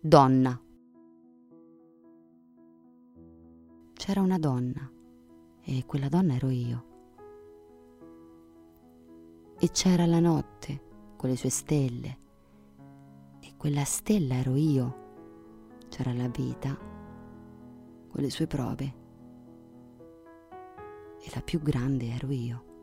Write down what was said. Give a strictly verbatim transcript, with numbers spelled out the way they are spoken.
Donna. C'era una donna e quella donna ero io. E c'era la notte con le sue stelle e quella stella ero io. C'era la vita con le sue prove e la più grande ero io.